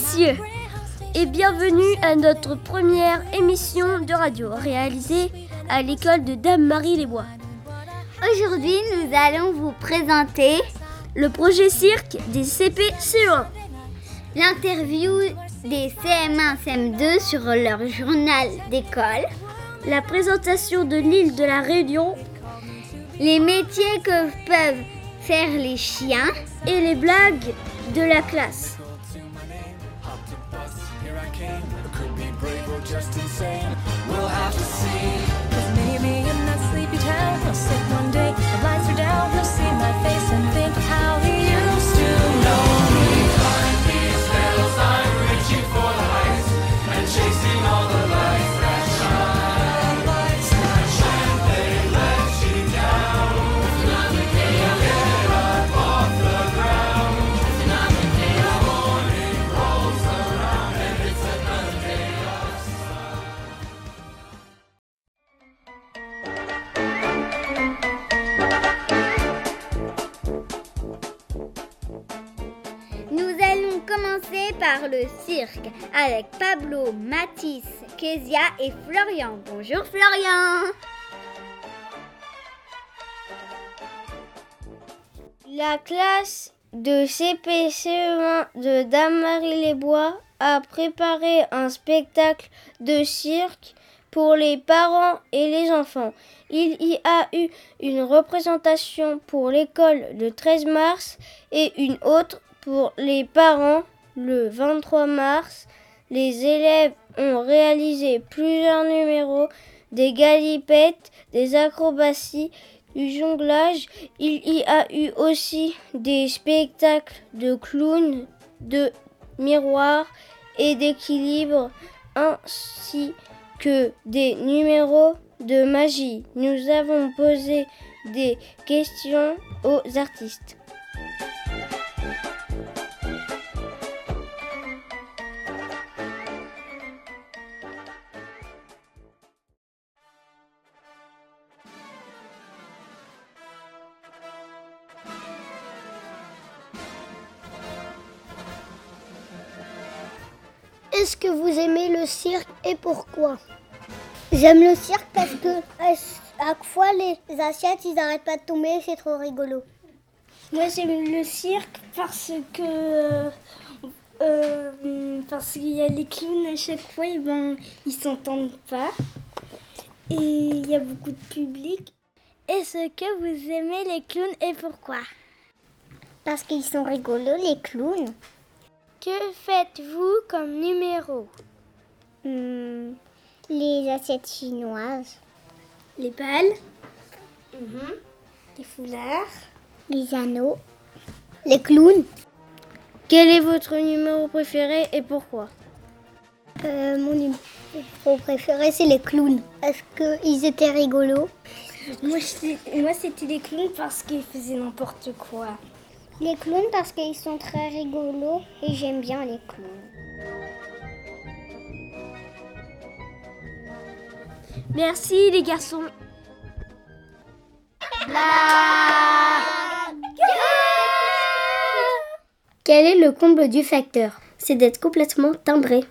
messieurs, et bienvenue à notre première émission de radio réalisée à l'école de Dame Marie-les-Bois. Aujourd'hui, nous allons vous présenter le projet cirque des CP-CE1, l'interview des CM1, CM2 sur leur journal d'école, la présentation de l'île de la Réunion, les métiers que peuvent faire les chiens et les blagues de la classe. Commencer par le cirque avec Pablo, Mathis, Kezia et Florian. Bonjour Florian. La classe de CP-CE1 de Dame Marie-les-Bois a préparé un spectacle de cirque pour les parents et les enfants. Il y a eu une représentation pour l'école le 13 mars et une autre pour les parents le 23 mars. Les élèves ont réalisé plusieurs numéros, des galipettes, des acrobaties, du jonglage. Il y a eu aussi des spectacles de clowns, de miroirs et d'équilibre, ainsi que des numéros de magie. Nous avons posé des questions aux artistes. Est-ce que vous aimez le cirque et pourquoi ? J'aime le cirque parce que à chaque fois les assiettes ils n'arrêtent pas de tomber, c'est trop rigolo. Moi j'aime le cirque parce qu'il y a les clowns à chaque fois, ils s'entendent pas et il y a beaucoup de public. Est-ce que vous aimez les clowns et pourquoi ? Parce qu'ils sont rigolos les clowns. Que faites-vous comme numéro ? Les assiettes chinoises. Les balles. Les foulards. Les anneaux. Les clowns. Quel est votre numéro préféré et pourquoi ? Mon numéro préféré c'est les clowns. Parce qu'ils étaient rigolos. Moi c'était les clowns parce qu'ils faisaient n'importe quoi. Les clowns parce qu'ils sont très rigolos et j'aime bien les clowns. Merci les garçons. Quel est le comble du facteur ? C'est d'être complètement timbré.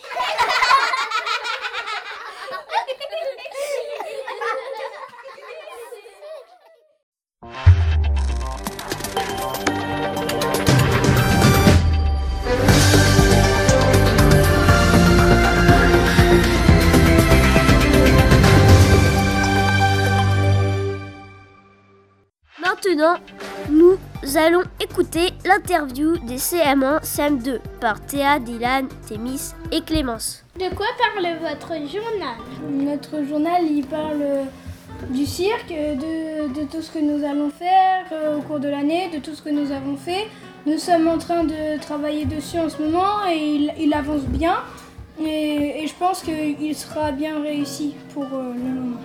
Maintenant, nous allons écouter l'interview des CM1, CM2 par Théa, Dylan, Thémis et Clémence. De quoi parle votre journal ? Notre journal, il parle du cirque, de tout ce que nous allons faire au cours de l'année, de tout ce que nous avons fait. Nous sommes en train de travailler dessus en ce moment et il avance bien. Et je pense qu'il sera bien réussi pour le moment.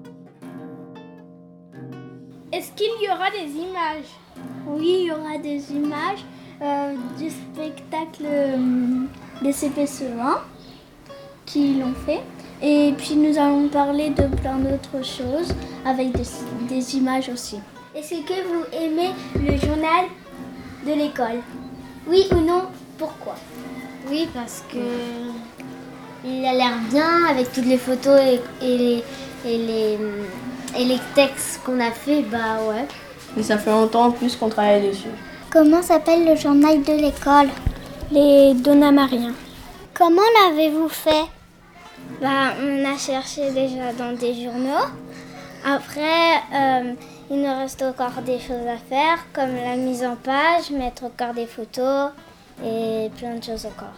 Est-ce qu'il y aura des images ? Oui, il y aura des images du spectacle des CP-CE1 qui l'ont fait. Et puis nous allons parler de plein d'autres choses avec des images aussi. Est-ce que vous aimez le journal de l'école ? Oui ou non ? Pourquoi ? Oui, parce que il a l'air bien avec toutes les photos et les textes qu'on a fait, bah ouais. Et ça fait longtemps en plus qu'on travaille dessus. Comment s'appelle le journal de l'école? Les Donnamariens. Comment l'avez-vous fait? Bah, on a cherché déjà dans des journaux. Après, il nous reste encore des choses à faire, comme la mise en page, mettre encore des photos et plein de choses encore.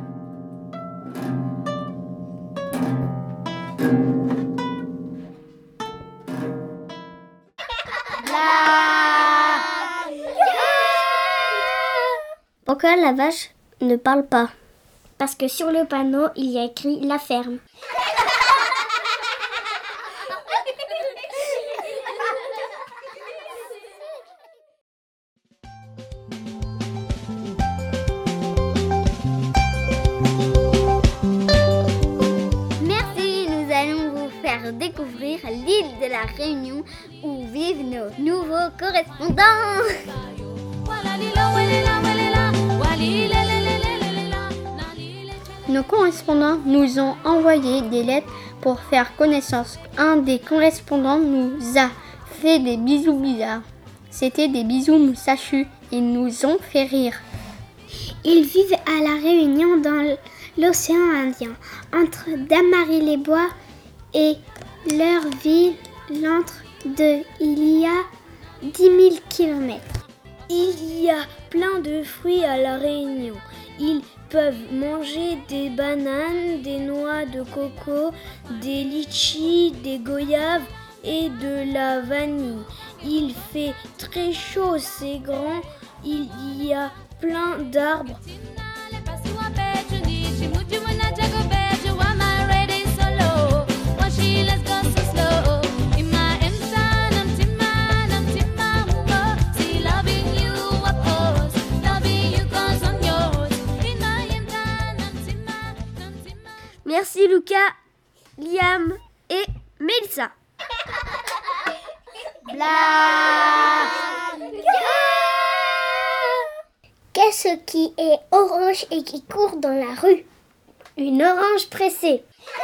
Pourquoi la vache ne parle pas? Parce que sur le panneau, il y a écrit la ferme. Merci, nous allons vous faire découvrir l'île de la Réunion où vivent nos nouveaux correspondants. Nos correspondants nous ont envoyé des lettres pour faire connaissance. Un des correspondants nous a fait des bisous bizarres. C'était des bisous moustachus. Ils nous ont fait rire. Ils vivent à La Réunion dans l'océan Indien, entre Dammarie-les-Bois et leur ville, l'entre de il y a 10 000 km. Il y a plein de fruits à La Réunion. Ils peuvent manger des bananes, des noix de coco, des litchis, des goyaves et de la vanille. Il fait très chaud, c'est grand. Il y a plein d'arbres. Merci Lucas, Liam et Mélissa. Qu'est-ce qui est orange et qui court dans la rue? Une orange pressée.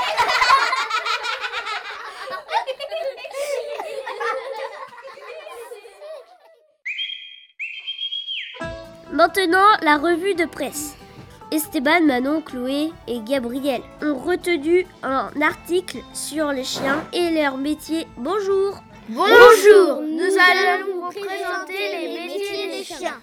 Maintenant, la revue de presse. Esteban, Manon, Chloé et Gabriel ont retenu un article sur les chiens et leur métier. Bonjour. Bonjour, nous allons vous présenter les métiers des chiens.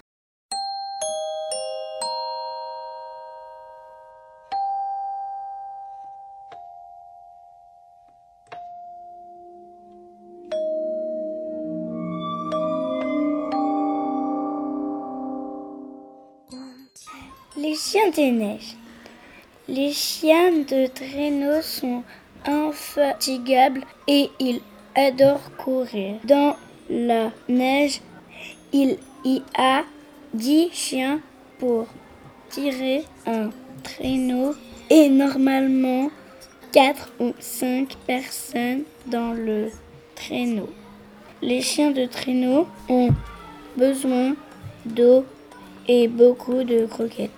Les chiens des neiges. Les chiens de traîneau sont infatigables et ils adorent courir. Dans la neige, il y a 10 chiens pour tirer un traîneau et normalement 4 ou 5 personnes dans le traîneau. Les chiens de traîneau ont besoin d'eau et beaucoup de croquettes.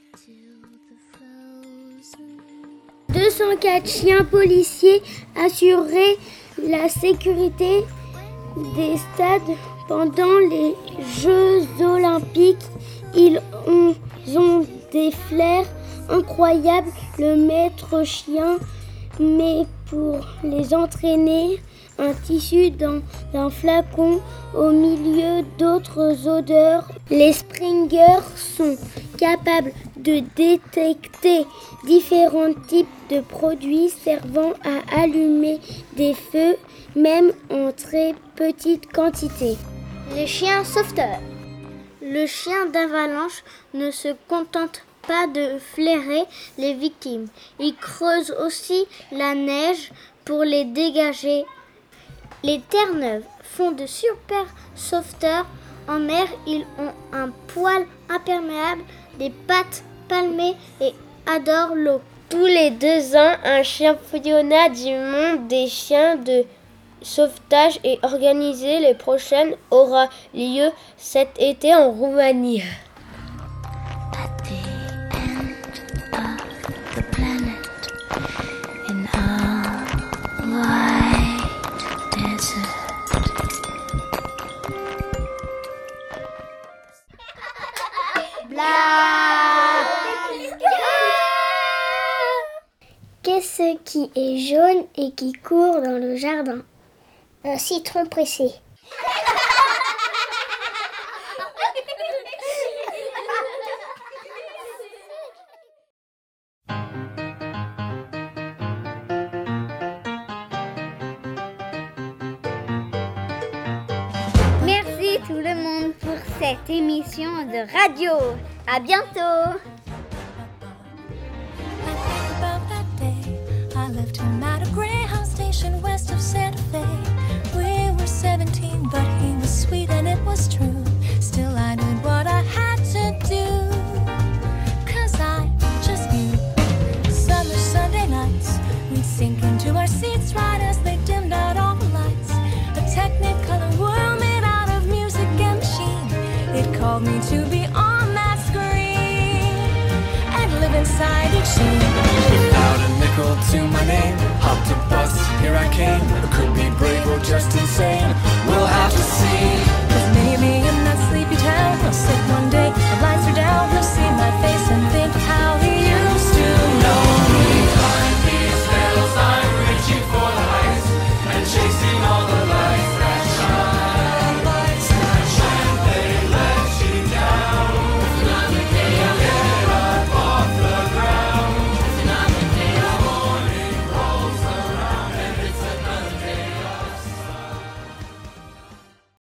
204 chiens policiers assuraient la sécurité des stades pendant les Jeux Olympiques. Ils ont des flairs incroyables. Le maître chien met pour les entraîner un tissu dans un flacon au milieu d'autres odeurs. Les springers sont capables de détecter différents types de produits servant à allumer des feux, même en très petite quantité. Les chiens sauveteurs. Le chien d'avalanche ne se contente pas de flairer les victimes. Il creuse aussi la neige pour les dégager. Les Terre-Neuve font de super sauveteurs. En mer, ils ont un poil imperméable, des pattes palmées et adorent l'eau. Tous les 2 ans, un championnat du monde des chiens de sauvetage est organisé. Le prochain aura lieu cet été en Roumanie. At the end of Qu'est-ce qui est jaune et qui court dans le jardin? Un citron pressé. Merci tout le monde pour cette émission de radio. À bientôt. Station west of Santa Fe. We were 17, but he was sweet and it was true. Still I did what I had to do, 'cause I just knew. Summer Sunday nights, we'd sink into our seats right as they dimmed out all the lights. A technicolor world made out of music and machine. It called me to be on that screen and live inside each scene. Without a nickel to my name, hopped a bus, here I came. I could be brave or just insane, we'll have to see. 'Cause maybe in that sleepy town I'll sit one day